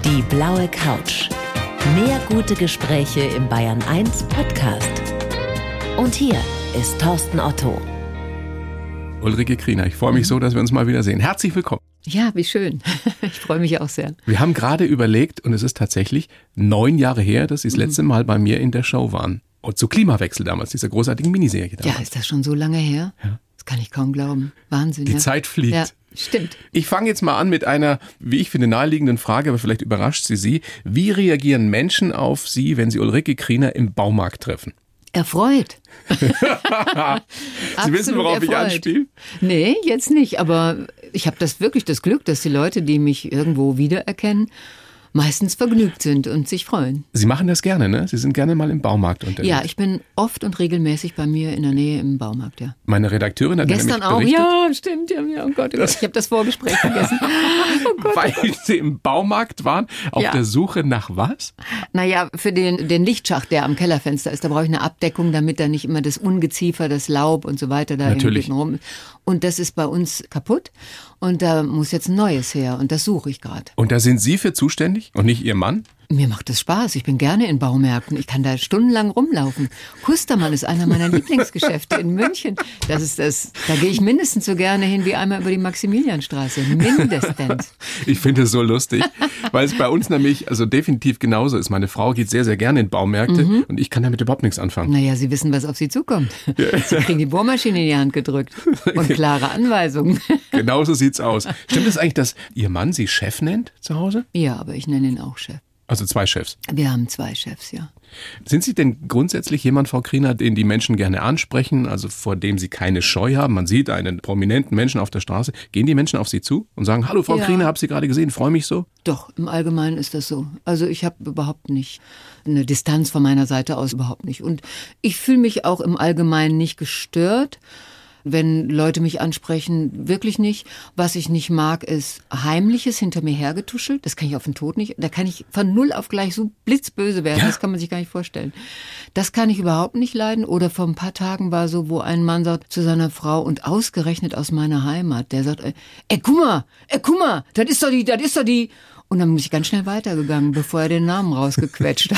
Die blaue Couch. Mehr gute Gespräche im Bayern 1 Podcast. Und hier ist Thorsten Otto. Ulrike Kriener, ich freue mich so, dass wir uns mal wiedersehen. Herzlich willkommen. Ja, wie schön. Ich freue mich auch sehr. Wir haben gerade überlegt, und es ist tatsächlich 9 Jahre her, dass Sie das letzte Mal bei mir in der Show waren. Und zu Klimawechsel damals, dieser großartigen Miniserie damals. Ja, ist das schon so lange her? Ja. Das kann ich kaum glauben. Wahnsinn. Die Zeit fliegt. Ja, stimmt. Ich fange jetzt mal an mit einer, wie ich finde, naheliegenden Frage, aber vielleicht überrascht sie. Wie reagieren Menschen auf Sie, wenn Sie Ulrike Kriener im Baumarkt treffen? Erfreut. Sie wissen, worauf ich anspiele? Nee, jetzt nicht. Aber ich habe wirklich das Glück, dass die Leute, die mich irgendwo wiedererkennen, meistens vergnügt sind und sich freuen. Sie machen das gerne, ne? Sie sind gerne mal im Baumarkt unterwegs. Ja, ich bin oft und regelmäßig bei mir in der Nähe im Baumarkt, ja. Meine Redakteurin hat gestern auch, berichtet, ja, stimmt. Ja, oh Gott, ich habe das Vorgespräch vergessen. Oh Gott, weil Sie im Baumarkt waren, auf der Suche nach was? Naja, für den Lichtschacht, der am Kellerfenster ist, da brauche ich eine Abdeckung, damit da nicht immer das Ungeziefer, das Laub und so weiter da hinten rum ist. Und das ist bei uns kaputt und da muss jetzt ein neues her und das suche ich gerade. Und da sind Sie für zuständig und nicht Ihr Mann? Mir macht das Spaß. Ich bin gerne in Baumärkten. Ich kann da stundenlang rumlaufen. Kustermann ist einer meiner Lieblingsgeschäfte in München. Das ist das. Da gehe ich mindestens so gerne hin wie einmal über die Maximilianstraße. Mindestens. Ich finde es so lustig, weil es bei uns nämlich also definitiv genauso ist. Meine Frau geht sehr, sehr gerne in Baumärkte und ich kann damit überhaupt nichts anfangen. Naja, Sie wissen, was auf Sie zukommt. Sie kriegen die Bohrmaschine in die Hand gedrückt und klare Anweisungen. Genauso sieht's aus. Stimmt es eigentlich, dass Ihr Mann Sie Chef nennt zu Hause? Ja, aber ich nenne ihn auch Chef. Also 2 Chefs. Wir haben 2 Chefs, ja. Sind Sie denn grundsätzlich jemand, Frau Kriener, den die Menschen gerne ansprechen, also vor dem Sie keine Scheu haben? Man sieht einen prominenten Menschen auf der Straße. Gehen die Menschen auf Sie zu und sagen, hallo Frau Kriener, hab Sie gerade gesehen, freue mich so? Doch, im Allgemeinen ist das so. Also ich habe überhaupt nicht eine Distanz von meiner Seite aus, überhaupt nicht. Und ich fühle mich auch im Allgemeinen nicht gestört, wenn Leute mich ansprechen, wirklich nicht. Was ich nicht mag, ist Heimliches hinter mir hergetuschelt. Das kann ich auf den Tod nicht. Da kann ich von 0 auf gleich so blitzböse werden. Ja. Das kann man sich gar nicht vorstellen. Das kann ich überhaupt nicht leiden. Oder vor ein paar Tagen war so, wo ein Mann sagt zu seiner Frau und ausgerechnet aus meiner Heimat, der sagt, guck mal, das ist doch die. Und dann bin ich ganz schnell weitergegangen, bevor er den Namen rausgequetscht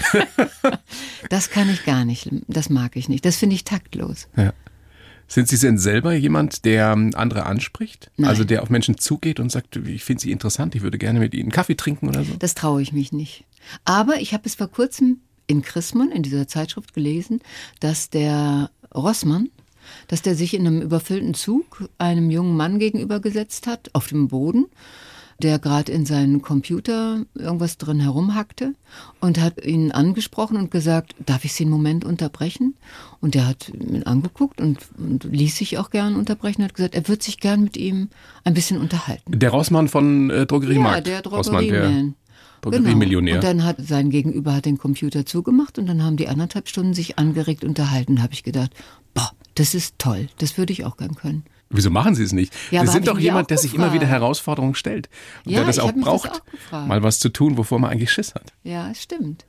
hat. Das kann ich gar nicht. Das mag ich nicht. Das finde ich taktlos. Ja. Sind Sie denn selber jemand, der andere anspricht? Nein. Also der auf Menschen zugeht und sagt, ich finde Sie interessant, ich würde gerne mit Ihnen Kaffee trinken oder so? Das traue ich mich nicht. Aber ich habe es vor kurzem in Chrismon, in dieser Zeitschrift gelesen, dass der Rossmann, dass der sich in einem überfüllten Zug einem jungen Mann gegenübergesetzt hat, auf dem Boden, der gerade in seinen Computer irgendwas drin herumhackte und hat ihn angesprochen und gesagt, darf ich Sie einen Moment unterbrechen? Und der hat ihn angeguckt und ließ sich auch gern unterbrechen und hat gesagt, er wird sich gern mit ihm ein bisschen unterhalten. Der Rossmann von Drogeriemarkt. Ja, der Drogeriemann. Drogeriemillionär. Genau. Und dann hat sein Gegenüber den Computer zugemacht und dann haben die 1,5 Stunden sich angeregt unterhalten. Da habe ich gedacht, boah, das ist toll, das würde ich auch gern können. Wieso machen Sie es nicht? Ja, Sie sind doch jemand, der sich immer wieder Herausforderungen stellt. Und der das auch braucht, mal was zu tun, wovor man eigentlich Schiss hat. Ja, es stimmt.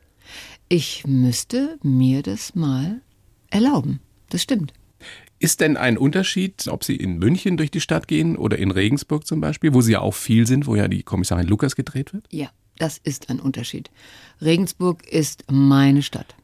Ich müsste mir das mal erlauben. Das stimmt. Ist denn ein Unterschied, ob Sie in München durch die Stadt gehen oder in Regensburg zum Beispiel, wo Sie ja auch viel sind, wo ja die Kommissarin Lukas gedreht wird? Ja, das ist ein Unterschied. Regensburg ist meine Stadt.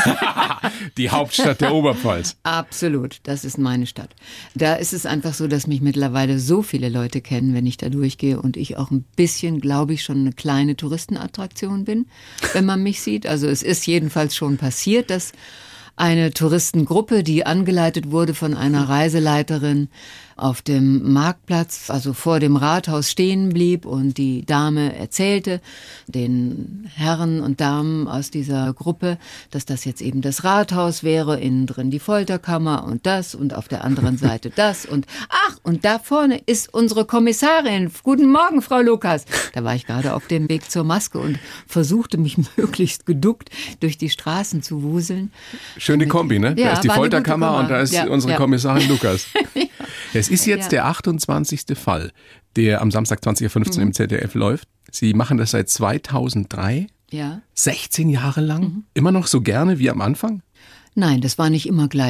Die Hauptstadt der Oberpfalz. Absolut, das ist meine Stadt. Da ist es einfach so, dass mich mittlerweile so viele Leute kennen, wenn ich da durchgehe und ich auch ein bisschen, glaube ich, schon eine kleine Touristenattraktion bin, wenn man mich sieht. Also es ist jedenfalls schon passiert, dass eine Touristengruppe, die angeleitet wurde von einer Reiseleiterin, auf dem Marktplatz, also vor dem Rathaus stehen blieb und die Dame erzählte den Herren und Damen aus dieser Gruppe, dass das jetzt eben das Rathaus wäre, innen drin die Folterkammer und das und auf der anderen Seite das und ach, und da vorne ist unsere Kommissarin. Guten Morgen, Frau Lukas. Da war ich gerade auf dem Weg zur Maske und versuchte mich möglichst geduckt durch die Straßen zu wuseln. Schöne Kombi, ne? Ja, da ist die Folterkammer und da ist unsere Kommissarin Lukas. Ja. Es ist jetzt der 28. Fall, der am Samstag 20.15 Uhr im ZDF läuft. Sie machen das seit 2003, 16 Jahre lang. Immer noch so gerne wie am Anfang? Nein, das war nicht immer gleich.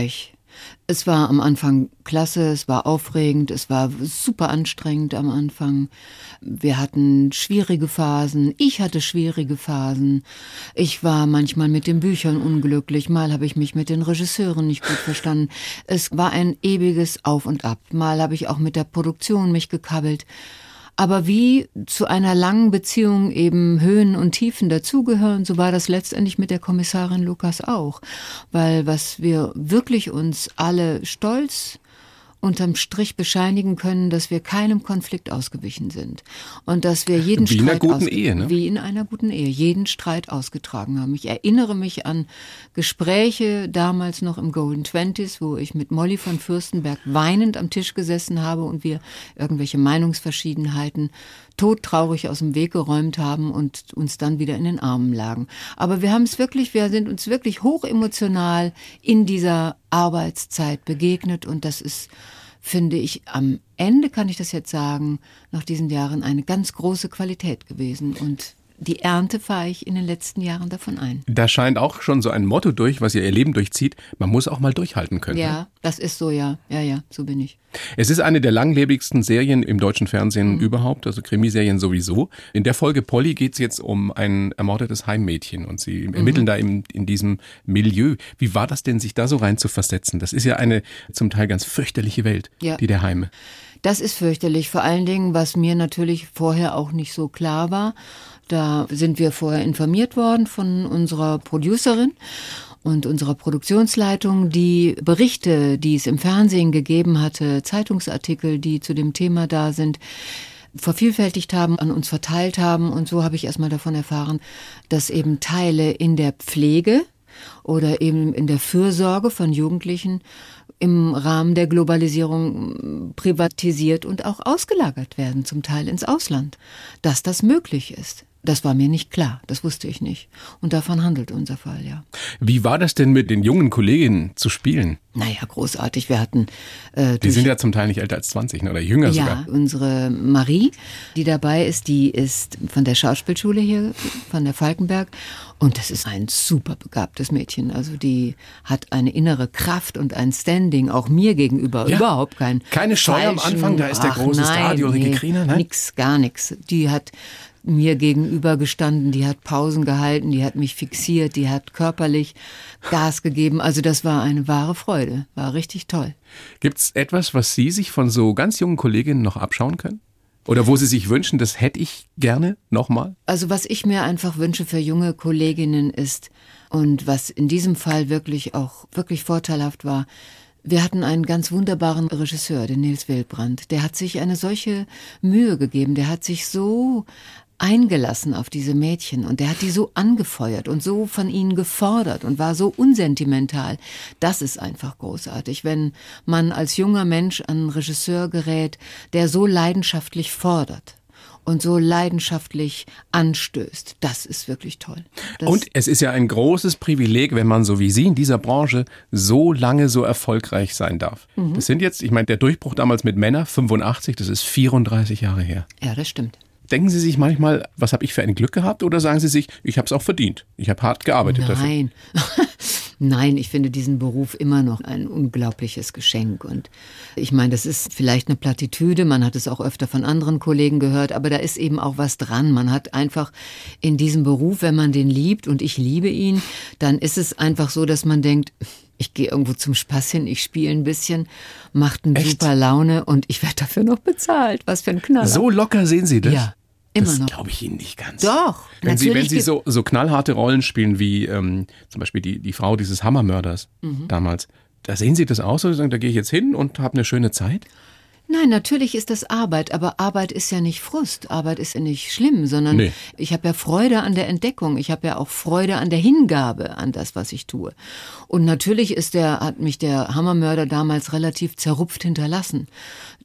Es war am Anfang klasse, es war aufregend, es war super anstrengend am Anfang. Wir hatten schwierige Phasen, ich hatte schwierige Phasen. Ich war manchmal mit den Büchern unglücklich, mal habe ich mich mit den Regisseuren nicht gut verstanden. Es war ein ewiges Auf und Ab. Mal habe ich auch mit der Produktion mich gekabbelt. Aber wie zu einer langen Beziehung eben Höhen und Tiefen dazugehören, so war das letztendlich mit der Kommissarin Lucas auch. Weil was wir wirklich uns alle stolz unterm Strich bescheinigen können, dass wir keinem Konflikt ausgewichen sind. Und dass wir jeden Streit... Wie in einer guten Ehe, ne? Wie in einer guten Ehe. Jeden Streit ausgetragen haben. Ich erinnere mich an Gespräche damals noch im Golden Twenties, wo ich mit Molly von Fürstenberg weinend am Tisch gesessen habe und wir irgendwelche Meinungsverschiedenheiten todtraurig aus dem Weg geräumt haben und uns dann wieder in den Armen lagen. Aber wir sind uns wirklich hochemotional in dieser Arbeitszeit begegnet und das ist, finde ich, am Ende kann ich das jetzt sagen, nach diesen Jahren eine ganz große Qualität gewesen und die Ernte fahre ich in den letzten Jahren davon ein. Da scheint auch schon so ein Motto durch, was ihr Leben durchzieht. Man muss auch mal durchhalten können. Ja, das ist so, ja. Ja, so bin ich. Es ist eine der langlebigsten Serien im deutschen Fernsehen überhaupt, also Krimiserien sowieso. In der Folge Polly geht es jetzt um ein ermordetes Heimmädchen und Sie ermitteln da in diesem Milieu. Wie war das denn, sich da so rein zu versetzen? Das ist ja eine zum Teil ganz fürchterliche Welt, die der Heime. Das ist fürchterlich, vor allen Dingen, was mir natürlich vorher auch nicht so klar war. Da sind wir vorher informiert worden von unserer Producerin und unserer Produktionsleitung, die Berichte, die es im Fernsehen gegeben hatte, Zeitungsartikel, die zu dem Thema da sind, vervielfältigt haben, an uns verteilt haben. Und so habe ich erstmal davon erfahren, dass eben Teile in der Pflege oder eben in der Fürsorge von Jugendlichen im Rahmen der Globalisierung privatisiert und auch ausgelagert werden, zum Teil ins Ausland. Dass das möglich ist, das war mir nicht klar, das wusste ich nicht. Und davon handelt unser Fall, ja. Wie war das denn mit den jungen Kolleginnen zu spielen? Naja, großartig. Wir hatten... die sind ja zum Teil nicht älter als 20 oder jünger sogar. Ja, unsere Marie, die dabei ist, die ist von der Schauspielschule hier, von der Falkenberg. Und das ist ein super begabtes Mädchen. Also die hat eine innere Kraft und ein Standing, auch mir gegenüber. Ja, überhaupt keine Scheu am Anfang, da ist der große Star, die Ulrike Kriener, ne? Nix, gar nichts. Die hat mir gegenüber gestanden, die hat Pausen gehalten, die hat mich fixiert, die hat körperlich Gas gegeben. Also das war eine wahre Freude, war richtig toll. Gibt's etwas, was Sie sich von so ganz jungen Kolleginnen noch abschauen können? Oder wo Sie sich wünschen, das hätte ich gerne nochmal? Also was ich mir einfach wünsche für junge Kolleginnen ist, und was in diesem Fall wirklich vorteilhaft war, wir hatten einen ganz wunderbaren Regisseur, den Nils Wildbrand. Der hat sich eine solche Mühe gegeben, der hat sich so eingelassen auf diese Mädchen und der hat die so angefeuert und so von ihnen gefordert und war so unsentimental. Das ist einfach großartig, wenn man als junger Mensch an einen Regisseur gerät, der so leidenschaftlich fordert und so leidenschaftlich anstößt. Das ist wirklich toll. Und es ist ja ein großes Privileg, wenn man so wie Sie in dieser Branche so lange so erfolgreich sein darf. Das sind jetzt, ich meine, der Durchbruch damals mit Männer, 85, das ist 34 Jahre her. Ja, das stimmt. Denken Sie sich manchmal, was habe ich für ein Glück gehabt? Oder sagen Sie sich, ich habe es auch verdient, ich habe hart gearbeitet dafür? Nein, ich finde diesen Beruf immer noch ein unglaubliches Geschenk. Und ich meine, das ist vielleicht eine Plattitüde, man hat es auch öfter von anderen Kollegen gehört, aber da ist eben auch was dran. Man hat einfach in diesem Beruf, wenn man den liebt und ich liebe ihn, dann ist es einfach so, dass man denkt, ich gehe irgendwo zum Spaß hin, ich spiele ein bisschen, macht eine super Laune und ich werde dafür noch bezahlt. Was für ein Knaller. So locker sehen Sie das? Ja. Immer das noch. Glaube ich Ihnen nicht ganz. Doch. Wenn Sie so knallharte Rollen spielen wie zum Beispiel die Frau dieses Hammermörders damals, da sehen Sie das aus oder sagen, da gehe ich jetzt hin und habe eine schöne Zeit? Nein, natürlich ist das Arbeit, aber Arbeit ist ja nicht Frust, Arbeit ist ja nicht schlimm, sondern ich habe ja Freude an der Entdeckung, ich habe ja auch Freude an der Hingabe an das, was ich tue. Und natürlich hat mich der Hammermörder damals relativ zerrupft hinterlassen.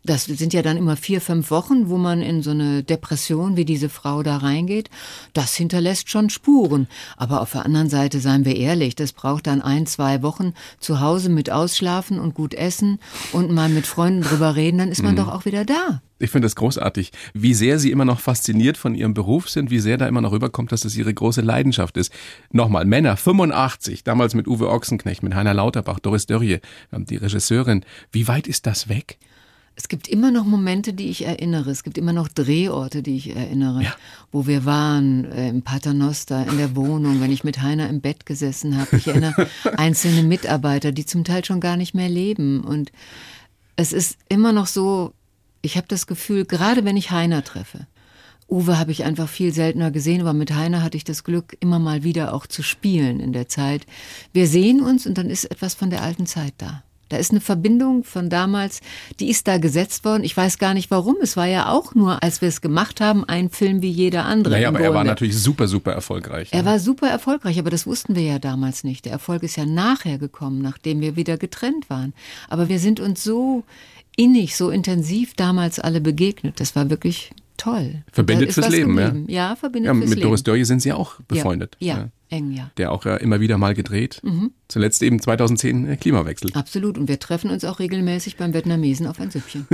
Das sind ja dann immer 4, 5 Wochen, wo man in so eine Depression wie diese Frau da reingeht. Das hinterlässt schon Spuren. Aber auf der anderen Seite, seien wir ehrlich, das braucht dann 1, 2 Wochen zu Hause mit Ausschlafen und gut essen und mal mit Freunden drüber reden, dann ist man doch auch wieder da. Ich finde das großartig, wie sehr Sie immer noch fasziniert von Ihrem Beruf sind, wie sehr da immer noch rüberkommt, dass das Ihre große Leidenschaft ist. Nochmal, Männer, 85, damals mit Uwe Ochsenknecht, mit Heiner Lauterbach, Doris Dörrie, die Regisseurin. Wie weit ist das weg? Es gibt immer noch Momente, die ich erinnere. Es gibt immer noch Drehorte, die ich erinnere, wo wir waren, im Paternoster, in der Wohnung, wenn ich mit Heiner im Bett gesessen habe. Ich erinnere einzelne Mitarbeiter, die zum Teil schon gar nicht mehr leben. Und es ist immer noch so, ich habe das Gefühl, gerade wenn ich Heiner treffe, Uwe habe ich einfach viel seltener gesehen, aber mit Heiner hatte ich das Glück, immer mal wieder auch zu spielen in der Zeit. Wir sehen uns und dann ist etwas von der alten Zeit da. Da ist eine Verbindung von damals, die ist da gesetzt worden. Ich weiß gar nicht warum. Es war ja auch nur, als wir es gemacht haben, ein Film wie jeder andere. Naja, aber er war natürlich super, super erfolgreich. Er war super erfolgreich, aber das wussten wir ja damals nicht. Der Erfolg ist ja nachher gekommen, nachdem wir wieder getrennt waren. Aber wir sind uns so innig, so intensiv damals alle begegnet. Das war wirklich toll. Verbindet fürs Leben, ja? Ja, verbindet fürs Leben. Mit Doris Dörrie sind Sie auch befreundet. Ja. Eng, ja. Der auch immer wieder mal gedreht. Zuletzt eben 2010 Klimawechsel. Absolut. Und wir treffen uns auch regelmäßig beim Vietnamesen auf ein Süppchen.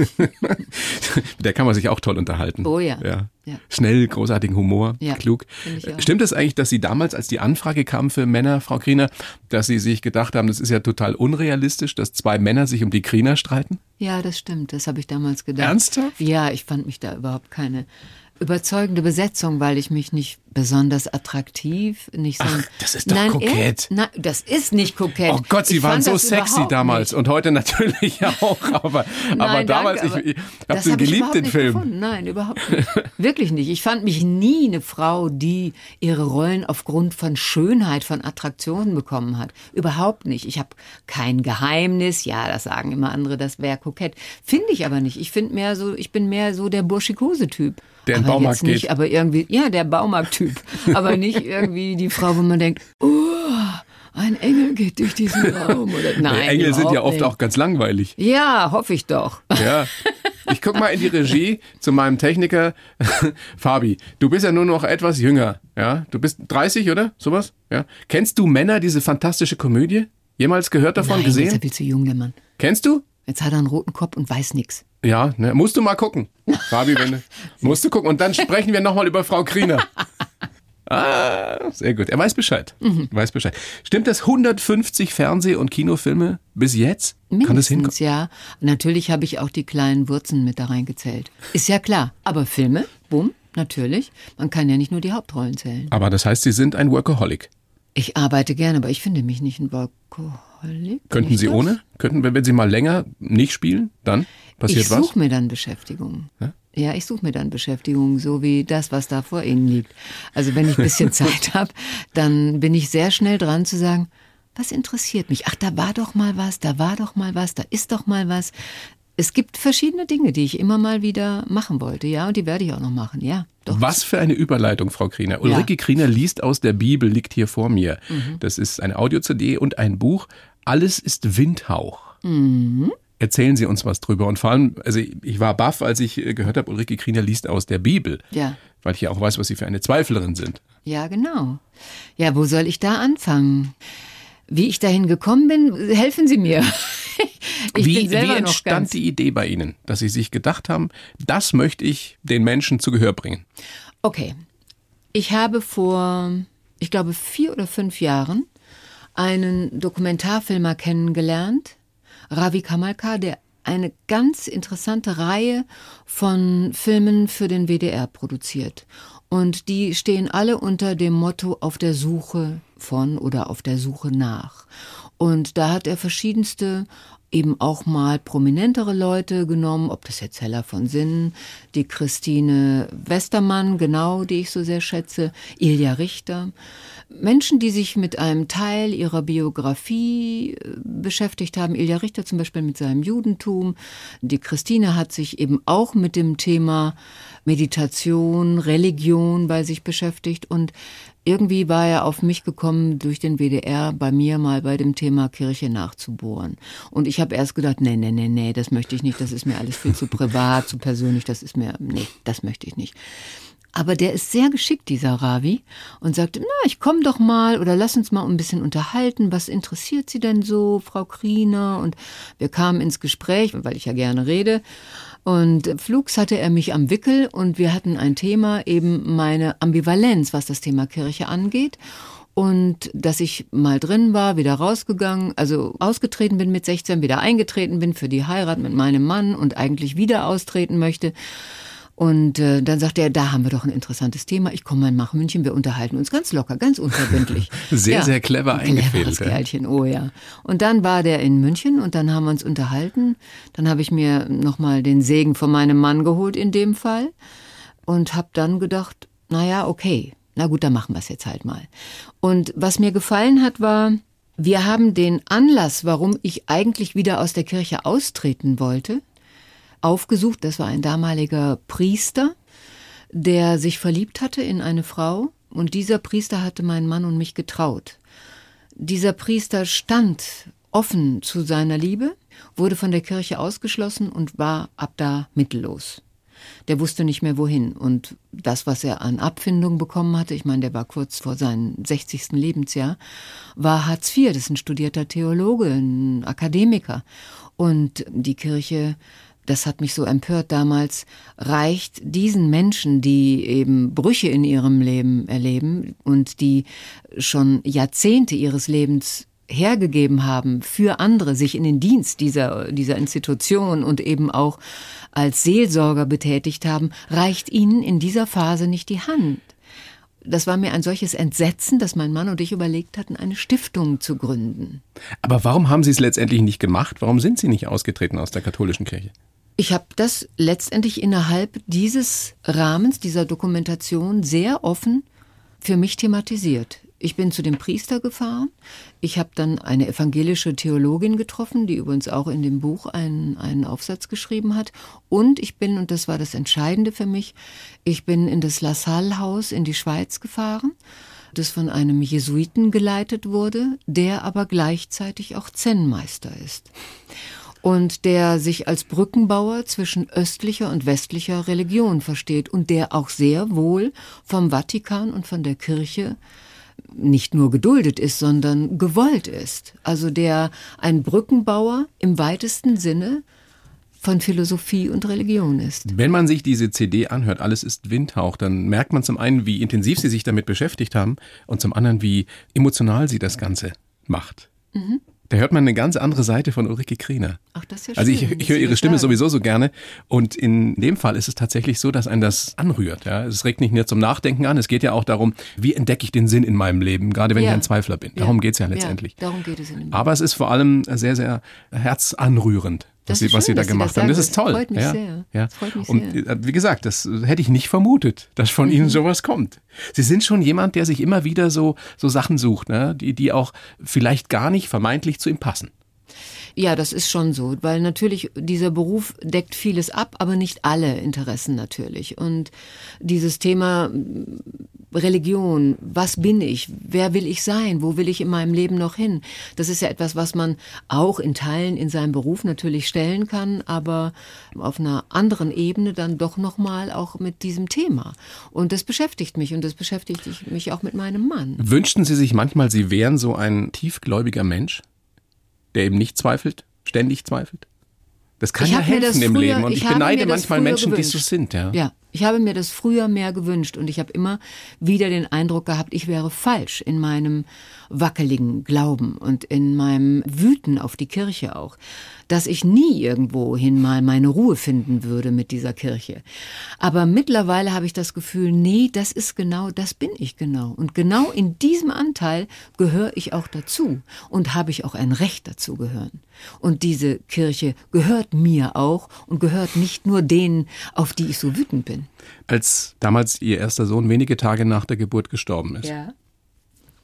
Der kann man sich auch toll unterhalten. Oh ja. Ja. Schnell, großartigen Humor, klug. Stimmt es eigentlich, dass Sie damals, als die Anfrage kam für Männer, Frau Kriener, dass Sie sich gedacht haben, das ist ja total unrealistisch, dass 2 Männer sich um die Kriener streiten? Ja, das stimmt. Das habe ich damals gedacht. Ernsthaft? Ja, ich fand mich da überhaupt keine überzeugende Besetzung, weil ich mich nicht besonders attraktiv, nicht so. Ach, das ist doch kokett. Nein, das ist nicht kokett. Oh Gott, Sie waren so sexy damals nicht. Und heute natürlich auch, aber damals, ich habe den geliebt, den Film. Gefunden. Nein, überhaupt nicht. Wirklich nicht. Ich fand mich nie eine Frau, die ihre Rollen aufgrund von Schönheit, von Attraktionen bekommen hat. Überhaupt nicht. Ich habe kein Geheimnis. Ja, das sagen immer andere, das wäre kokett. Finde ich aber nicht. Ich bin mehr so der burschikose-Typ. Der in den Baumarkt geht. Aber irgendwie, ja, der Baumarkt-Typ. Aber nicht irgendwie die Frau, wo man denkt, ein Engel geht durch diesen Raum. Oder, nein, Engel sind ja oft nicht. auch ganz langweilig. Ja, hoffe ich doch. Ja. Ich guck mal in die Regie zu meinem Techniker. Fabi, du bist ja nur noch etwas jünger. Ja? Du bist 30, oder? Sowas? Ja. Kennst du Männer, diese fantastische Komödie? Jemals gehört davon, Nein, gesehen? Ist er viel zu jung, der Mann. Kennst du? Jetzt hat er einen roten Kopf und weiß nichts. Ja, ne, musst du mal gucken. Fabi, musst du gucken. Und dann sprechen wir nochmal über Frau Kriener. Sehr gut. Er weiß Bescheid. Weiß Bescheid. Stimmt das, 150 Fernseh- und Kinofilme bis jetzt? Mindestens, kann das hinkommen? Ja. Natürlich habe ich auch die kleinen Wurzen mit da reingezählt. Ist ja klar. Aber Filme, bumm, natürlich. Man kann ja nicht nur die Hauptrollen zählen. Aber das heißt, Sie sind ein Workaholic. Ich arbeite gerne, aber ich finde mich nicht ein Workaholic. Könnten Sie ohne? Wenn Sie mal länger nicht spielen, dann passiert was? Ich suche mir dann Beschäftigung. Ja, ich suche mir dann Beschäftigung, so wie das, was da vor Ihnen liegt. Also wenn ich ein bisschen Zeit habe, dann bin ich sehr schnell dran zu sagen, was interessiert mich? Ach, da war doch mal was, da ist doch mal was. Es gibt verschiedene Dinge, die ich immer mal wieder machen wollte, ja, und die werde ich auch noch machen, ja. Doch. Was für eine Überleitung, Frau Kriener. Ulrike Kriener liest aus der Bibel, liegt hier vor mir. Das ist eine Audio-CD und ein Buch. Alles ist Windhauch. Erzählen Sie uns was drüber. Und vor allem, also ich war baff, als ich gehört habe, Ulrike Kriener liest aus der Bibel. Ja. Weil ich ja auch weiß, was Sie für eine Zweiflerin sind. Ja, genau. Ja, wo soll ich da anfangen? Wie ich dahin gekommen bin, helfen Sie mir. Wie entstand die Idee bei Ihnen, dass Sie sich gedacht haben, das möchte ich den Menschen zu Gehör bringen? Okay. Ich habe vor, ich glaube, 4 oder 5 Jahren einen Dokumentarfilmer kennengelernt, Ravi Kamalkar, der eine ganz interessante Reihe von Filmen für den WDR produziert. Und die stehen alle unter dem Motto auf der Suche von oder auf der Suche nach. Und da hat er verschiedenste, eben auch mal prominentere Leute genommen, ob das jetzt Hella von Sinnen, die Christine Westermann, genau, die ich so sehr schätze, Ilja Richter. Menschen, die sich mit einem Teil ihrer Biografie beschäftigt haben. Ilja Richter zum Beispiel mit seinem Judentum. Die Christine hat sich eben auch mit dem Thema Meditation, Religion bei sich beschäftigt und irgendwie war er auf mich gekommen, durch den WDR bei mir mal bei dem Thema Kirche nachzubohren. Und ich habe erst gedacht, nee, das möchte ich nicht, das ist mir alles viel zu privat, zu persönlich, das möchte ich nicht. Aber der ist sehr geschickt, dieser Ravi, und sagte, ich komme doch mal oder lass uns mal ein bisschen unterhalten. Was interessiert Sie denn so, Frau Kriener? Und wir kamen ins Gespräch, weil ich ja gerne rede. Und flugs hatte er mich am Wickel und wir hatten ein Thema, eben meine Ambivalenz, was das Thema Kirche angeht. Und dass ich mal drin war, wieder rausgegangen, also ausgetreten bin mit 16, wieder eingetreten bin für die Heirat mit meinem Mann und eigentlich wieder austreten möchte. Und dann sagte er, da haben wir doch ein interessantes Thema. Ich komme mal nach München, wir unterhalten uns ganz locker, ganz unverbindlich. Sehr clever eingefädelt. Cleveres Kerlchen, oh ja. Und dann war der in München und dann haben wir uns unterhalten. Dann habe ich mir nochmal den Segen von meinem Mann geholt in dem Fall und habe dann gedacht, okay, na gut, dann machen wir es jetzt halt mal. Und was mir gefallen hat, war, wir haben den Anlass, warum ich eigentlich wieder aus der Kirche austreten wollte, aufgesucht. Das war ein damaliger Priester, der sich verliebt hatte in eine Frau und dieser Priester hatte meinen Mann und mich getraut. Dieser Priester stand offen zu seiner Liebe, wurde von der Kirche ausgeschlossen und war ab da mittellos. Der wusste nicht mehr wohin und das, was er an Abfindung bekommen hatte, ich meine, der war kurz vor seinem 60. Lebensjahr, war Hartz IV, das ist ein studierter Theologe, ein Akademiker und die Kirche, das hat mich so empört damals, reicht diesen Menschen, die eben Brüche in ihrem Leben erleben und die schon Jahrzehnte ihres Lebens hergegeben haben für andere, sich in den Dienst dieser Institution und eben auch als Seelsorger betätigt haben, reicht ihnen in dieser Phase nicht die Hand. Das war mir ein solches Entsetzen, dass mein Mann und ich überlegt hatten, eine Stiftung zu gründen. Aber warum haben Sie es letztendlich nicht gemacht? Warum sind Sie nicht ausgetreten aus der katholischen Kirche? Ich habe das letztendlich innerhalb dieses Rahmens, dieser Dokumentation sehr offen für mich thematisiert. Ich bin zu dem Priester gefahren. Ich habe dann eine evangelische Theologin getroffen, die übrigens auch in dem Buch einen Aufsatz geschrieben hat. Und ich bin, und das war das Entscheidende für mich, ich bin in das La Salle-Haus in die Schweiz gefahren, das von einem Jesuiten geleitet wurde, der aber gleichzeitig auch Zen-Meister ist. Und der sich als Brückenbauer zwischen östlicher und westlicher Religion versteht und der auch sehr wohl vom Vatikan und von der Kirche nicht nur geduldet ist, sondern gewollt ist. Also der ein Brückenbauer im weitesten Sinne von Philosophie und Religion ist. Wenn man sich diese CD anhört, alles ist Windhauch, dann merkt man zum einen, wie intensiv Sie sich damit beschäftigt haben und zum anderen, wie emotional Sie das Ganze macht. Mhm. Da hört man eine ganz andere Seite von Ulrike Kriener. Ach, das ist ja also schön, ich höre ihre Stimme sowieso so gerne und in dem Fall ist es tatsächlich so, dass einen das anrührt. Ja? Es regt nicht nur zum Nachdenken an, es geht ja auch darum, wie entdecke ich den Sinn in meinem Leben, gerade wenn ich ein Zweifler bin. Darum geht es ja letztendlich. Ja, darum geht es in dem Buch. Aber es ist vor allem sehr, sehr herzanrührend. Was sie da gemacht haben. Das ist toll. Freut mich sehr. Ja. Das freut mich und sehr. Wie gesagt, das hätte ich nicht vermutet, dass von Ihnen sowas kommt. Sie sind schon jemand, der sich immer wieder so Sachen sucht, ne? die auch vielleicht gar nicht vermeintlich zu ihm passen. Ja, das ist schon so, weil natürlich dieser Beruf deckt vieles ab, aber nicht alle Interessen natürlich. Und dieses Thema Religion, was bin ich, wer will ich sein, wo will ich in meinem Leben noch hin, das ist ja etwas, was man auch in Teilen in seinem Beruf natürlich stellen kann, aber auf einer anderen Ebene dann doch nochmal auch mit diesem Thema. Und das beschäftigt mich und das beschäftigt mich auch mit meinem Mann. Wünschten Sie sich manchmal, Sie wären so ein tiefgläubiger Mensch, der eben nicht zweifelt, ständig zweifelt? Das kann ja helfen im Leben und ich beneide manchmal Menschen, die so sind. Ja, ich habe mir das früher mehr gewünscht und ich habe immer wieder den Eindruck gehabt, ich wäre falsch in meinem wackeligen Glauben und in meinem Wüten auf die Kirche auch, dass ich nie irgendwohin mal meine Ruhe finden würde mit dieser Kirche. Aber mittlerweile habe ich das Gefühl, nee, das bin ich genau. Und genau in diesem Anteil gehöre ich auch dazu und habe ich auch ein Recht dazu gehören. Und diese Kirche gehört mir auch und gehört nicht nur denen, auf die ich so wütend bin. Als damals Ihr erster Sohn wenige Tage nach der Geburt gestorben ist,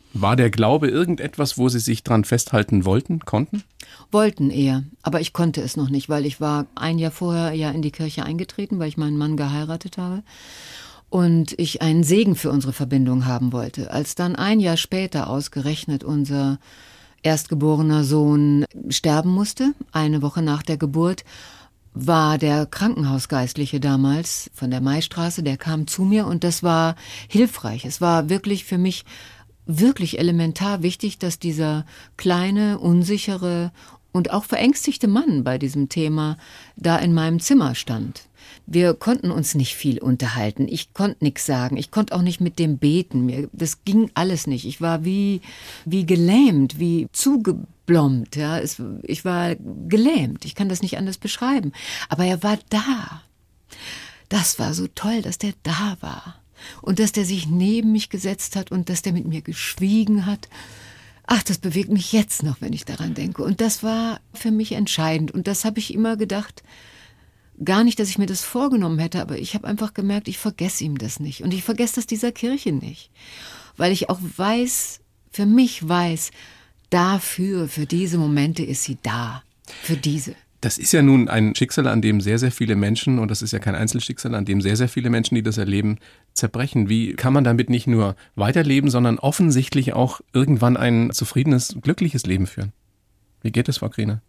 War der Glaube irgendetwas, wo Sie sich dran festhalten konnten? Wollten eher, aber ich konnte es noch nicht, weil ich war ein Jahr vorher ja in die Kirche eingetreten, weil ich meinen Mann geheiratet habe und ich einen Segen für unsere Verbindung haben wollte. Als dann ein Jahr später ausgerechnet unser erstgeborener Sohn sterben musste, eine Woche nach der Geburt, war der Krankenhausgeistliche damals von der Maistraße, der kam zu mir und das war hilfreich. Es war wirklich für mich wirklich elementar wichtig, dass dieser kleine, unsichere und auch verängstigte Mann bei diesem Thema da in meinem Zimmer stand. Wir konnten uns nicht viel unterhalten. Ich konnte nichts sagen. Ich konnte auch nicht mit dem beten. Das ging alles nicht. Ich war wie gelähmt, wie zugeblombt. Ja. Ich war gelähmt. Ich kann das nicht anders beschreiben. Aber er war da. Das war so toll, dass der da war. Und dass der sich neben mich gesetzt hat und dass der mit mir geschwiegen hat. Ach, das bewegt mich jetzt noch, wenn ich daran denke. Und das war für mich entscheidend. Und das habe ich immer gedacht, gar nicht, dass ich mir das vorgenommen hätte, aber ich habe einfach gemerkt, ich vergesse ihm das nicht. Und ich vergesse das dieser Kirche nicht. Weil ich auch weiß, für mich weiß, für diese Momente ist sie da. Für diese. Das ist ja nun ein Schicksal, an dem sehr, sehr viele Menschen, und das ist ja kein Einzelschicksal, an dem sehr, sehr viele Menschen, die das erleben, zerbrechen. Wie kann man damit nicht nur weiterleben, sondern offensichtlich auch irgendwann ein zufriedenes, glückliches Leben führen? Wie geht es, Frau Kriener?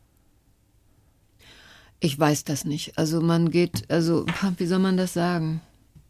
Ich weiß das nicht. Also wie soll man das sagen?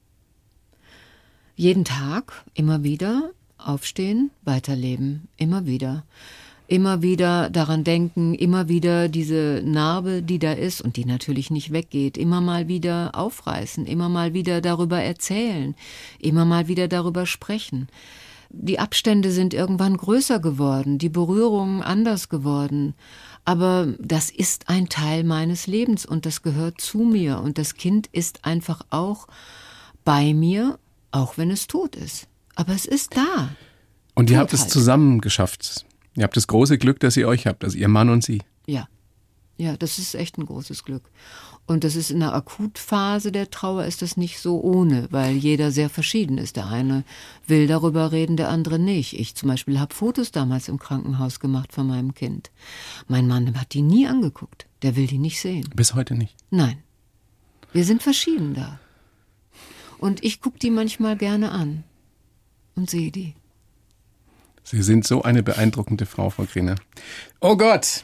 Jeden Tag, immer wieder aufstehen, weiterleben, immer wieder. Immer wieder daran denken, immer wieder diese Narbe, die da ist und die natürlich nicht weggeht, immer mal wieder aufreißen, immer mal wieder darüber erzählen, immer mal wieder darüber sprechen. Die Abstände sind irgendwann größer geworden, die Berührungen anders geworden. Aber das ist ein Teil meines Lebens und das gehört zu mir. Und das Kind ist einfach auch bei mir, auch wenn es tot ist. Aber es ist da. Und ihr habt es zusammen geschafft. Ihr habt das große Glück, dass ihr euch habt, also ihr Mann und sie. Ja, das ist echt ein großes Glück. Und das ist in der Akutphase der Trauer ist das nicht so ohne, weil jeder sehr verschieden ist. Der eine will darüber reden, der andere nicht. Ich zum Beispiel habe Fotos damals im Krankenhaus gemacht von meinem Kind. Mein Mann hat die nie angeguckt. Der will die nicht sehen. Bis heute nicht? Nein. Wir sind verschieden da. Und ich gucke die manchmal gerne an und sehe die. Sie sind so eine beeindruckende Frau, Frau Kriener. Oh Gott!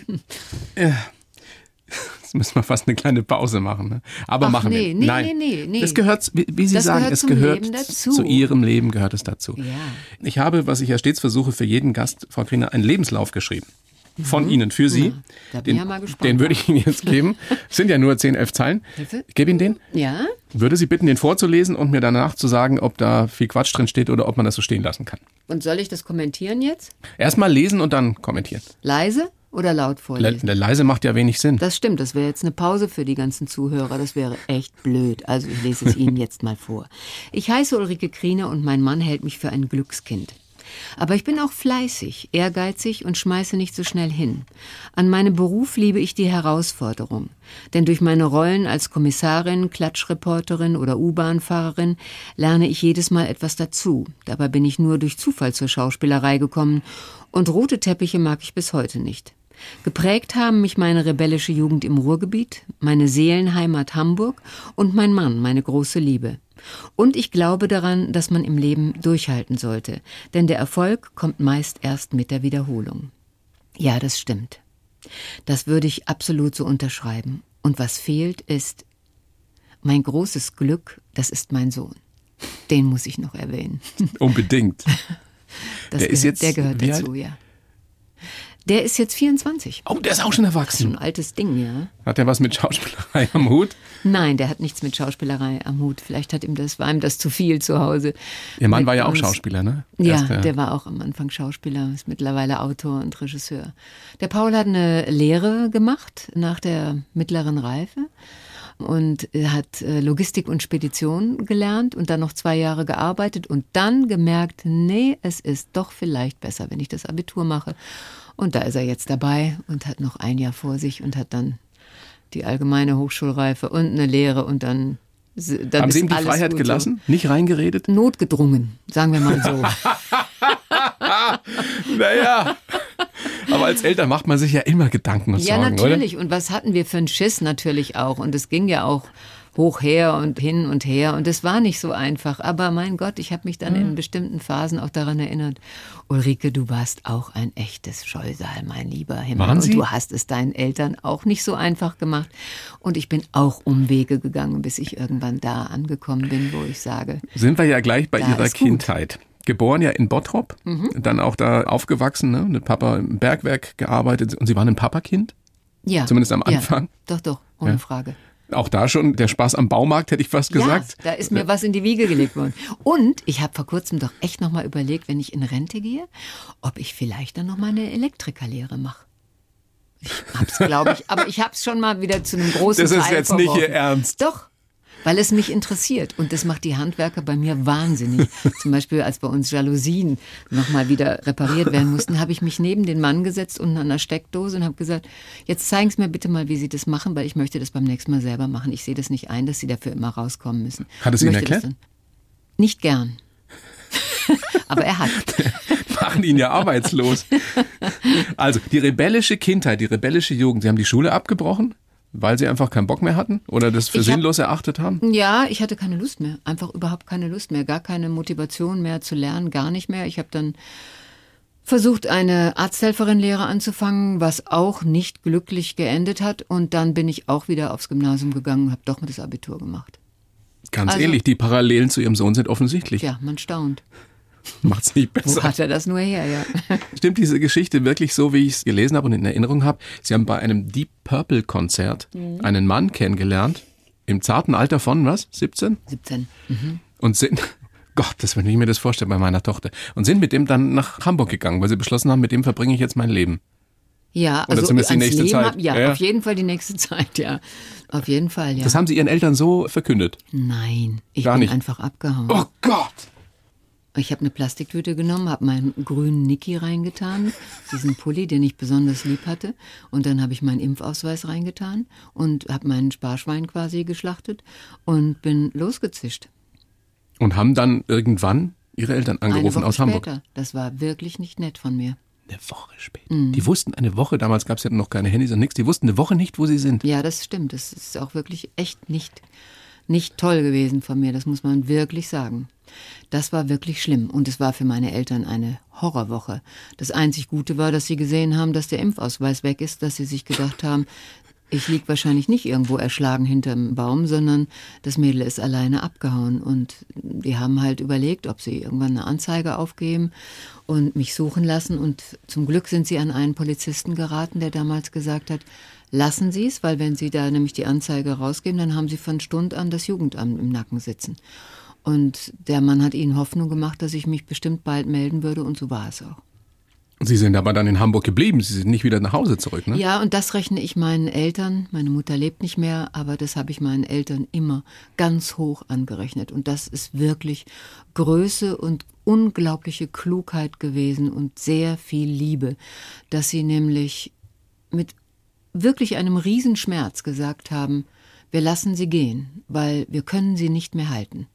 Jetzt müssen wir fast eine kleine Pause machen. Ne? Aber machen wir. Nee. Das gehört, wie Sie sagen, es gehört zu Ihrem Leben, gehört es dazu. Ja. Ich habe, was ich ja stets versuche, für jeden Gast, Frau Kriener, einen Lebenslauf geschrieben. Von Ihnen, für Sie. Da bin ich ja mal gespannt. Den würde ich Ihnen jetzt geben. Es sind ja nur 10, 11 Zeilen. Hilfe? Ich gebe Ihnen den. Ja. Würde Sie bitten, den vorzulesen und mir danach zu sagen, ob da viel Quatsch drin steht oder ob man das so stehen lassen kann. Und soll ich das kommentieren jetzt? Erstmal lesen und dann kommentieren. Leise oder laut vorlesen? Leise macht ja wenig Sinn. Das stimmt, das wäre jetzt eine Pause für die ganzen Zuhörer. Das wäre echt blöd. Also ich lese es Ihnen jetzt mal vor. Ich heiße Ulrike Kriener und mein Mann hält mich für ein Glückskind. Aber ich bin auch fleißig, ehrgeizig und schmeiße nicht so schnell hin. An meinem Beruf liebe ich die Herausforderung. Denn durch meine Rollen als Kommissarin, Klatschreporterin oder U-Bahn-Fahrerin lerne ich jedes Mal etwas dazu. Dabei bin ich nur durch Zufall zur Schauspielerei gekommen. Und rote Teppiche mag ich bis heute nicht. Geprägt haben mich meine rebellische Jugend im Ruhrgebiet, meine Seelenheimat Hamburg und mein Mann, meine große Liebe. Und ich glaube daran, dass man im Leben durchhalten sollte, denn der Erfolg kommt meist erst mit der Wiederholung. Ja, das stimmt. Das würde ich absolut so unterschreiben. Und was fehlt, ist mein großes Glück, das ist mein Sohn. Den muss ich noch erwähnen. Unbedingt. Der gehört dazu, ja. Der ist jetzt 24. Oh, der ist auch schon erwachsen. Das ist schon ein altes Ding, ja. Hat der was mit Schauspielerei am Hut? Nein, der hat nichts mit Schauspielerei am Hut. Vielleicht war ihm das zu viel zu Hause. Ihr Mann war ja auch Schauspieler, ne? Ja, der war auch am Anfang Schauspieler, ist mittlerweile Autor und Regisseur. Der Paul hat eine Lehre gemacht nach der mittleren Reife und hat Logistik und Spedition gelernt und dann noch 2 Jahre gearbeitet und dann gemerkt, nee, es ist doch vielleicht besser, wenn ich das Abitur mache. Und da ist er jetzt dabei und hat noch 1 Jahr vor sich und hat dann die allgemeine Hochschulreife und eine Lehre und dann haben Sie ihm die Freiheit gelassen? So. Nicht reingeredet? Notgedrungen, sagen wir mal so. Naja, aber als Eltern macht man sich ja immer Gedanken und Sorgen, oder? Ja, natürlich. Und was hatten wir für einen Schiss natürlich auch. Und es ging ja auch hoch her und hin und her. Und es war nicht so einfach. Aber mein Gott, ich habe mich dann in bestimmten Phasen auch daran erinnert. Ulrike, du warst auch ein echtes Scheusal, mein lieber Himmel. Waren Sie? Und du hast es deinen Eltern auch nicht so einfach gemacht. Und ich bin auch Umwege gegangen, bis ich irgendwann da angekommen bin, wo ich sage. Sind wir ja gleich bei Da Ihrer ist gut. Kindheit. Geboren ja in Bottrop, dann auch da aufgewachsen, ne? Mit Papa im Bergwerk gearbeitet. Und Sie waren ein Papakind? Ja. Zumindest am Anfang? Ja, doch, ohne Ja. Frage. Auch da schon der Spaß am Baumarkt, hätte ich fast gesagt. Ja, da ist mir was in die Wiege gelegt worden. Und ich habe vor kurzem doch echt nochmal überlegt, wenn ich in Rente gehe, ob ich vielleicht dann noch mal eine Elektrikerlehre mache. Ich hab's, glaube ich, aber ich habe es schon mal wieder zu einem großen Das Teil ist jetzt nicht verworfen. Ihr Ernst. Doch, weil es mich interessiert. Und das macht die Handwerker bei mir wahnsinnig. Zum Beispiel, als bei uns Jalousien nochmal wieder repariert werden mussten, habe ich mich neben den Mann gesetzt unten an der Steckdose und habe gesagt, jetzt zeigen Sie mir bitte mal, wie Sie das machen, weil ich möchte das beim nächsten Mal selber machen. Ich sehe das nicht ein, dass Sie dafür immer rauskommen müssen. Hat es Ich Ihnen möchte das erklärt? dann. Nicht gern. Aber er hat. Machen ihn ja arbeitslos. Also, die rebellische Kindheit, die rebellische Jugend. Sie haben die Schule abgebrochen, weil Sie einfach keinen Bock mehr hatten oder das für sinnlos erachtet haben? Ja, ich hatte keine Lust mehr. Einfach überhaupt keine Lust mehr. Gar keine Motivation mehr zu lernen, gar nicht mehr. Ich habe dann versucht, eine Arzthelferin-Lehre anzufangen, was auch nicht glücklich geendet hat. Und dann bin ich auch wieder aufs Gymnasium gegangen und habe doch mal das Abitur gemacht. Ganz Also- ähnlich, die Parallelen zu Ihrem Sohn sind offensichtlich. Ja, man staunt. Macht's nicht Wo besser. hat er das nur her, ja? Stimmt diese Geschichte wirklich so, wie ich es gelesen habe und in Erinnerung habe? Sie haben bei einem Deep Purple Konzert einen Mann kennengelernt, im zarten Alter von, was, 17? 17. Und sind, Gott, das wenn ich mir das vorstelle bei meiner Tochter, und sind mit dem dann nach Hamburg gegangen, weil sie beschlossen haben, mit dem verbringe ich jetzt mein Leben. Ja, Oder zumindest die ans nächste Leben Zeit. Ja, Ja. auf jeden Fall die nächste Zeit, ja. Auf jeden Fall, ja. Das haben Sie Ihren Eltern so verkündet? Nein, ich Gar bin nicht. einfach abgehauen. Oh Gott! Ich habe eine Plastiktüte genommen, habe meinen grünen Niki reingetan, diesen Pulli, den ich besonders lieb hatte. Und dann habe ich meinen Impfausweis reingetan und habe meinen Sparschwein quasi geschlachtet und bin losgezischt. Und haben dann irgendwann Ihre Eltern angerufen Eine Woche aus Hamburg? später. Das war wirklich nicht nett von mir. Eine Woche später. Die wussten eine Woche, damals gab es ja noch keine Handys und nichts, die wussten eine Woche nicht, wo sie sind. Ja, das stimmt. Das ist auch wirklich echt nicht toll gewesen von mir. Das muss man wirklich sagen. Das war wirklich schlimm. Und es war für meine Eltern eine Horrorwoche. Das einzig Gute war, dass sie gesehen haben, dass der Impfausweis weg ist, dass sie sich gedacht haben, ich lieg wahrscheinlich nicht irgendwo erschlagen hinterm Baum, sondern das Mädel ist alleine abgehauen. Und die haben halt überlegt, ob sie irgendwann eine Anzeige aufgeben und mich suchen lassen. Und zum Glück sind sie an einen Polizisten geraten, der damals gesagt hat, lassen Sie es, weil wenn Sie da nämlich die Anzeige rausgeben, dann haben Sie von Stund an das Jugendamt im Nacken sitzen. Und der Mann hat ihnen Hoffnung gemacht, dass ich mich bestimmt bald melden würde und so war es auch. Sie sind aber dann in Hamburg geblieben, Sie sind nicht wieder nach Hause zurück, ne? Ja, und das rechne ich meinen Eltern, meine Mutter lebt nicht mehr, aber das habe ich meinen Eltern immer ganz hoch angerechnet. Und das ist wirklich Größe und unglaubliche Klugheit gewesen und sehr viel Liebe, dass sie nämlich mit wirklich einem Riesenschmerz gesagt haben, wir lassen sie gehen, weil wir können sie nicht mehr halten.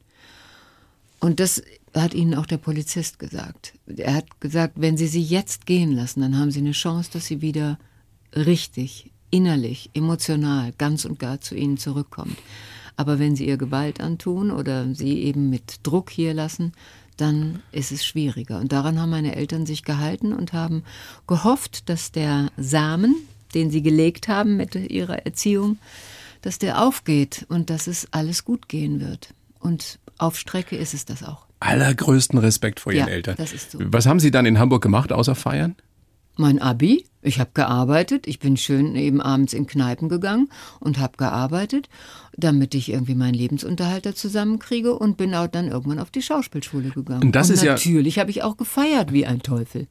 Und das hat ihnen auch der Polizist gesagt. Er hat gesagt, wenn sie jetzt gehen lassen, dann haben sie eine Chance, dass sie wieder richtig, innerlich, emotional, ganz und gar zu ihnen zurückkommt. Aber wenn sie ihr Gewalt antun oder sie eben mit Druck hier lassen, dann ist es schwieriger. Und daran haben meine Eltern sich gehalten und haben gehofft, dass der Samen, den sie gelegt haben mit ihrer Erziehung, dass der aufgeht und dass es alles gut gehen wird. Und auf Strecke ist es das auch. Allergrößten Respekt vor Ihren Ja, Eltern. das ist so. Was haben Sie dann in Hamburg gemacht, außer feiern? Mein Abi, ich habe gearbeitet, ich bin schön eben abends in Kneipen gegangen und habe gearbeitet, damit ich irgendwie meinen Lebensunterhalt da zusammenkriege und bin auch dann irgendwann auf die Schauspielschule gegangen. Und das ist ja- natürlich habe ich auch gefeiert wie ein Teufel.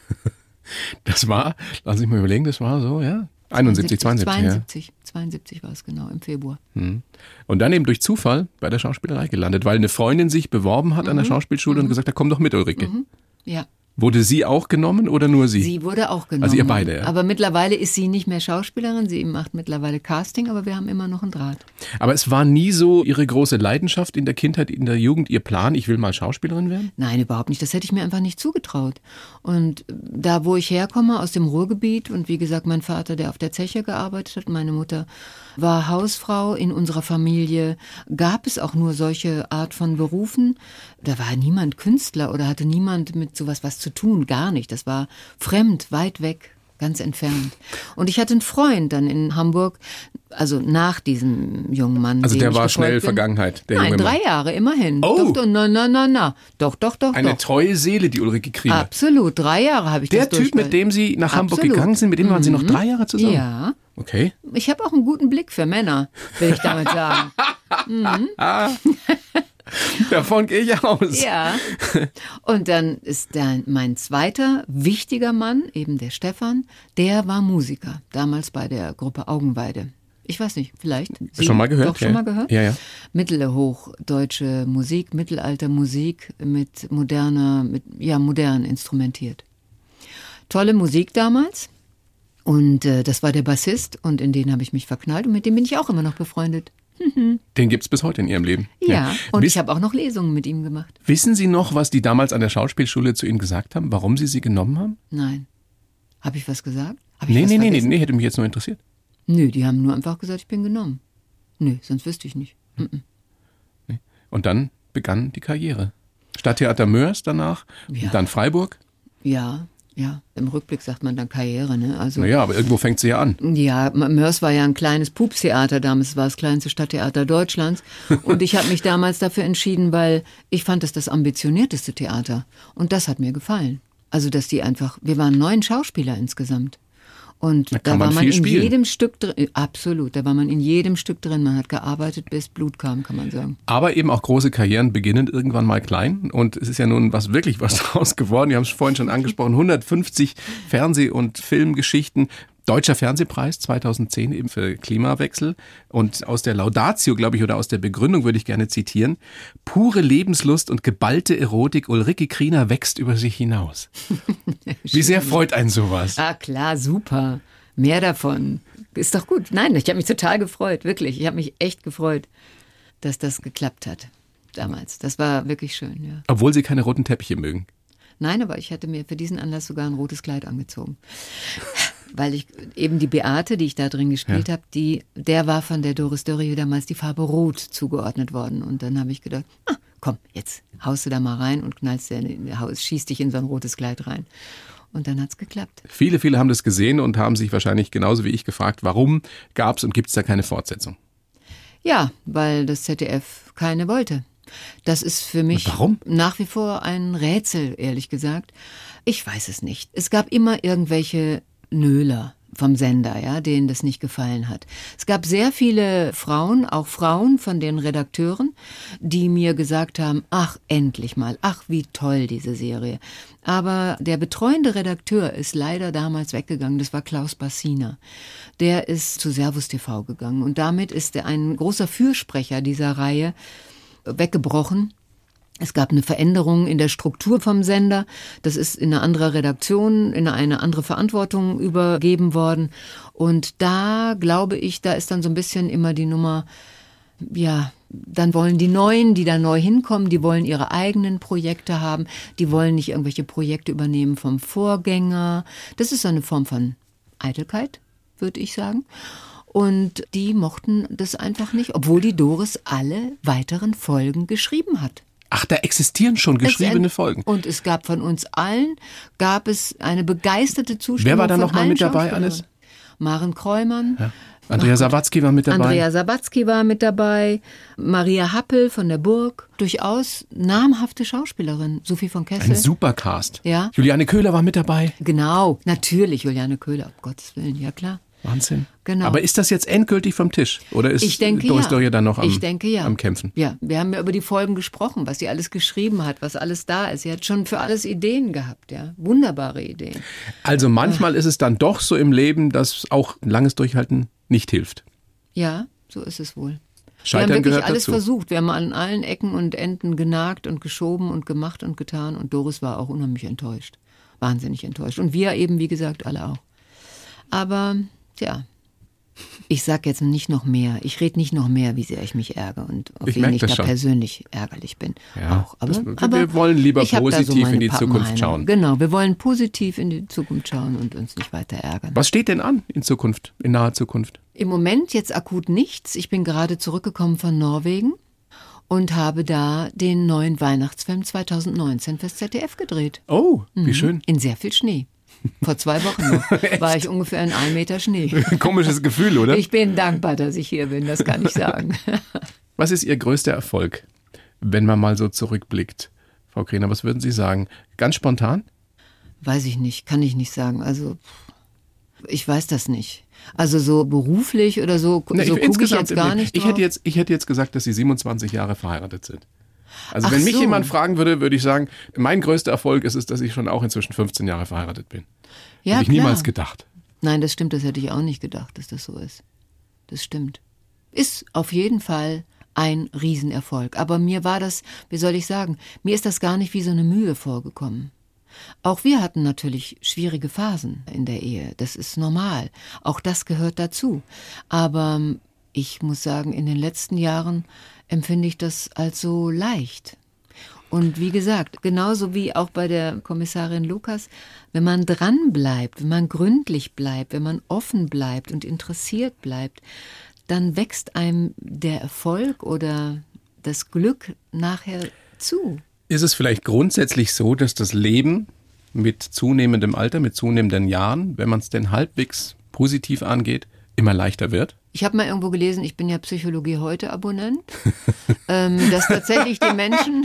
Das war, lass mich mal überlegen, das war so, ja? 71, 72, 72 war es genau, im Februar. ja. Und dann eben durch Zufall bei der Schauspielerei gelandet, weil eine Freundin sich beworben hat an der Schauspielschule und gesagt hat, komm doch mit, Ulrike. Ja. Wurde sie auch genommen oder nur sie? Sie wurde auch genommen. Also ihr beide, ja. Aber mittlerweile ist sie nicht mehr Schauspielerin, sie macht mittlerweile Casting, aber wir haben immer noch einen Draht. Aber es war nie so Ihre große Leidenschaft in der Kindheit, in der Jugend, Ihr Plan, ich will mal Schauspielerin werden? Nein, überhaupt nicht. Das hätte ich mir einfach nicht zugetraut. Und da, wo ich herkomme, aus dem Ruhrgebiet und wie gesagt, mein Vater, der auf der Zeche gearbeitet hat, meine Mutter war Hausfrau, in unserer Familie gab es auch nur solche Art von Berufen. Da war niemand Künstler oder hatte niemand mit sowas was zu tun, gar nicht. Das war fremd, weit weg, ganz entfernt. Und ich hatte einen Freund dann in Hamburg, also nach diesem jungen Mann. Also der war schnell bin. Vergangenheit, der junge Nein, Mann. 3 Jahre, immerhin. Oh. Doch, na. Doch. Eine treue Seele, die Ulrike Kriener. Absolut, 3 Jahre habe ich Der das Typ, mit dem Sie nach Hamburg Absolut. gegangen sind, mit dem waren Sie noch 3 Jahre zusammen? Ja. Okay. Ich habe auch einen guten Blick für Männer, will ich damit sagen. Davon gehe ich aus. Ja. Und dann ist mein zweiter wichtiger Mann, eben der Stefan, der war Musiker, damals bei der Gruppe Augenweide. Ich weiß nicht, vielleicht. Sie Schon mal gehört? Doch, schon mal gehört? Ja. Mittelhochdeutsche Musik, Mittelaltermusik modern instrumentiert. Tolle Musik damals. Und das war der Bassist und in den habe ich mich verknallt und mit dem bin ich auch immer noch befreundet. Den gibt's bis heute in Ihrem Leben. Ja. Und ich habe auch noch Lesungen mit ihm gemacht. Wissen Sie noch, was die damals an der Schauspielschule zu Ihnen gesagt haben, warum Sie sie genommen haben? Nein. Habe ich was gesagt? Hab ich Nee, was vergessen? hätte mich jetzt nur interessiert. Nö, die haben nur einfach gesagt, ich bin genommen. Nö, sonst wüsste ich nicht. Und dann begann die Karriere. Stadttheater Mörs danach, Ja. und dann Freiburg. Ja. Im Rückblick sagt man dann Karriere, ne? Also, Naja, aber irgendwo fängt sie ja an. ja, Mörs war ja ein kleines Pupstheater damals, war das kleinste Stadttheater Deutschlands. Und ich habe mich damals dafür entschieden, weil ich fand das ambitionierteste Theater. Und das hat mir gefallen. Also, dass die einfach, wir waren 9 Schauspieler insgesamt. Und da war man in jedem Stück drin, absolut, da war man in jedem Stück drin. Man hat gearbeitet, bis Blut kam, kann man sagen. Aber eben auch große Karrieren beginnen irgendwann mal klein. Und es ist ja nun wirklich was draus geworden. Wir haben es vorhin schon angesprochen. 150 Fernseh- und Filmgeschichten. Deutscher Fernsehpreis 2010 eben für Klimawechsel. Und aus der Laudatio, glaube ich, oder aus der Begründung würde ich gerne zitieren. Pure Lebenslust und geballte Erotik. Ulrike Kriener wächst über sich hinaus. Wie sehr freut einen sowas? Ah, klar, super. Mehr davon. Ist doch gut. Nein, ich habe mich total gefreut, wirklich. Ich habe mich echt gefreut, dass das geklappt hat damals. Das war wirklich schön, ja. Obwohl Sie keine roten Teppiche mögen. Nein, aber ich hatte mir für diesen Anlass sogar ein rotes Kleid angezogen. Weil ich eben die Beate, die ich da drin gespielt habe, der war von der Doris Dörrie damals die Farbe Rot zugeordnet worden. Und dann habe ich gedacht, komm, jetzt haust du da mal rein und schießt dich in so ein rotes Kleid rein. Und dann hat's geklappt. Viele haben das gesehen und haben sich wahrscheinlich genauso wie ich gefragt, warum gab's und gibt's da keine Fortsetzung? Ja, weil das ZDF keine wollte. Das ist für mich nach wie vor ein Rätsel, ehrlich gesagt. Ich weiß es nicht. Es gab immer irgendwelche Nöler vom Sender, ja, denen das nicht gefallen hat. Es gab sehr viele Frauen, auch Frauen von den Redakteuren, die mir gesagt haben, ach, endlich mal, ach, wie toll diese Serie. Aber der betreuende Redakteur ist leider damals weggegangen, das war Klaus Bassiner. Der ist zu Servus TV gegangen und damit ist ein großer Fürsprecher dieser Reihe weggebrochen. Es gab eine Veränderung in der Struktur vom Sender. Das ist in eine andere Redaktion, in eine andere Verantwortung übergeben worden. Und da glaube ich, da ist dann so ein bisschen immer die Nummer, ja, dann wollen die Neuen, die da neu hinkommen, die wollen ihre eigenen Projekte haben. Die wollen nicht irgendwelche Projekte übernehmen vom Vorgänger. Das ist eine Form von Eitelkeit, würde ich sagen. Und die mochten das einfach nicht, obwohl die Doris alle weiteren Folgen geschrieben hat. Ach, da existieren schon geschriebene Folgen. Und es gab von uns allen, eine begeisterte Zustimmung. Wer war da von noch mal allen mit dabei alles? Maren Kreumann. Ja. Andrea Sawatzki war mit dabei. Andrea Sawatzki war mit dabei. Maria Happel von der Burg. Durchaus namhafte Schauspielerin. Sophie von Kessel. Ein Supercast. Ja. Juliane Köhler war mit dabei. Genau, natürlich Juliane Köhler, um Gottes Willen, ja klar. Wahnsinn. Genau. Aber ist das jetzt endgültig vom Tisch? Oder ist Doris Dörrie dann noch am Kämpfen? Ja, wir haben ja über die Folgen gesprochen, was sie alles geschrieben hat, was alles da ist. Sie hat schon für alles Ideen gehabt, ja. Wunderbare Ideen. Also manchmal ist es dann doch so im Leben, dass auch ein langes Durchhalten nicht hilft. Ja, so ist es wohl. Scheitern wir haben wirklich gehört alles dazu. versucht. Wir haben an allen Ecken und Enden genagt und geschoben und gemacht und getan. Und Doris war auch unheimlich enttäuscht. wahnsinnig enttäuscht. Und wir eben, wie gesagt, alle auch. Aber, tja, ich sage jetzt nicht noch mehr. Ich rede nicht noch mehr, wie sehr ich mich ärgere und auf wen ich da schon persönlich ärgerlich bin. Ja, auch. Aber wir wollen lieber positiv in die Zukunft schauen. Genau, wir wollen positiv in die Zukunft schauen und uns nicht weiter ärgern. Was steht denn an in Zukunft, in naher Zukunft? Im Moment jetzt akut nichts. Ich bin gerade zurückgekommen von Norwegen und habe da den neuen Weihnachtsfilm 2019 fürs ZDF gedreht. Oh, wie schön. In sehr viel Schnee. Vor 2 Wochen noch war ich ungefähr in 1 Meter Schnee. Komisches Gefühl, oder? Ich bin dankbar, dass ich hier bin, das kann ich sagen. Was ist Ihr größter Erfolg, wenn man mal so zurückblickt? Frau Kriener, was würden Sie sagen? Ganz spontan? Weiß ich nicht, kann ich nicht sagen. Also, ich weiß das nicht. Also so beruflich oder so, gucke ich jetzt gar nicht drauf. Ich hätte jetzt gesagt, dass Sie 27 Jahre verheiratet sind. Also wenn mich jemand fragen würde, würde ich sagen, mein größter Erfolg ist es, dass ich schon auch inzwischen 15 Jahre verheiratet bin. Ja, hätte ich niemals gedacht. Nein, das stimmt, das hätte ich auch nicht gedacht, dass das so ist. Das stimmt. Ist auf jeden Fall ein Riesenerfolg. Aber mir war das, wie soll ich sagen, mir ist das gar nicht wie so eine Mühe vorgekommen. Auch wir hatten natürlich schwierige Phasen in der Ehe. Das ist normal. Auch das gehört dazu. Aber ich muss sagen, in den letzten Jahren empfinde ich das als so leicht. Und wie gesagt, genauso wie auch bei der Kommissarin Lucas, wenn man dran bleibt, wenn man gründlich bleibt, wenn man offen bleibt und interessiert bleibt, dann wächst einem der Erfolg oder das Glück nachher zu. Ist es vielleicht grundsätzlich so, dass das Leben mit zunehmendem Alter, mit zunehmenden Jahren, wenn man es denn halbwegs positiv angeht, immer leichter wird? Ich habe mal irgendwo gelesen, ich bin ja Psychologie heute Abonnent, dass tatsächlich die Menschen,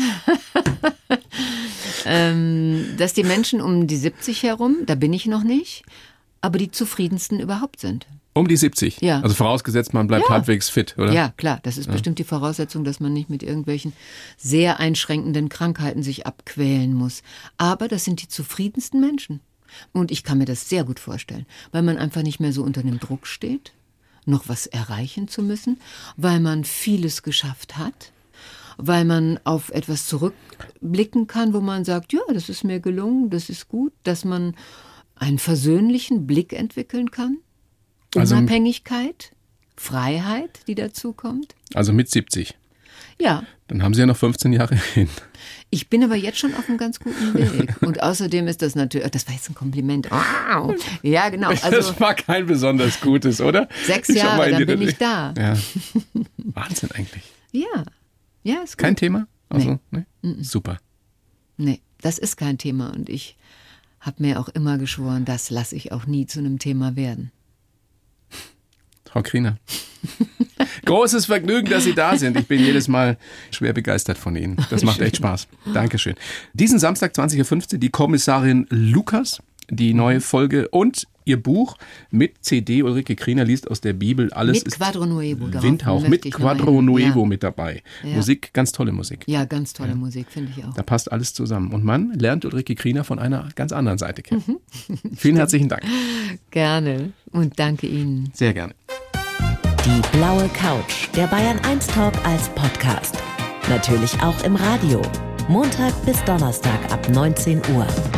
dass die Menschen um die 70 herum, da bin ich noch nicht, aber die zufriedensten überhaupt sind. Um die 70? Ja. Also vorausgesetzt, man bleibt halbwegs fit, oder? Ja, klar. Das ist bestimmt die Voraussetzung, dass man nicht mit irgendwelchen sehr einschränkenden Krankheiten sich abquälen muss. Aber das sind die zufriedensten Menschen. Und ich kann mir das sehr gut vorstellen, weil man einfach nicht mehr so unter dem Druck steht, noch was erreichen zu müssen, weil man vieles geschafft hat, weil man auf etwas zurückblicken kann, wo man sagt, ja, das ist mir gelungen, das ist gut, dass man einen versöhnlichen Blick entwickeln kann. Unabhängigkeit, Freiheit, die dazu kommt. Also mit 70? Ja. Dann haben Sie ja noch 15 Jahre hin. Ich bin aber jetzt schon auf einem ganz guten Weg. Und außerdem ist das natürlich, das war jetzt ein Kompliment. Wow. Ja, genau. Also, das war kein besonders gutes, oder? 6 Jahre, dann bin ich da. Ja. Wahnsinn eigentlich. Ja. Ja, ist gut. Kein Thema? Also, Nee. Super. Nee, das ist kein Thema. Und ich habe mir auch immer geschworen, das lasse ich auch nie zu einem Thema werden. Frau Kriener. Großes Vergnügen, dass Sie da sind. Ich bin jedes Mal schwer begeistert von Ihnen. Das macht echt Spaß. Dankeschön. Diesen Samstag 20.15 Uhr die Kommissarin Lucas, die neue Folge und ihr Buch mit CD. Ulrike Kriener liest aus der Bibel. Alles mit Quadro Nuevo. Windhauch, mit Quadro Nuevo mit dabei. Ja. Musik, ganz tolle Musik. Ja, ganz tolle Musik, finde ich auch. Da passt alles zusammen. Und man lernt Ulrike Kriener von einer ganz anderen Seite kennen. Vielen herzlichen Dank. Gerne und danke Ihnen. Sehr gerne. Die blaue Couch, der Bayern 1 Talk als Podcast. Natürlich auch im Radio. Montag bis Donnerstag ab 19 Uhr.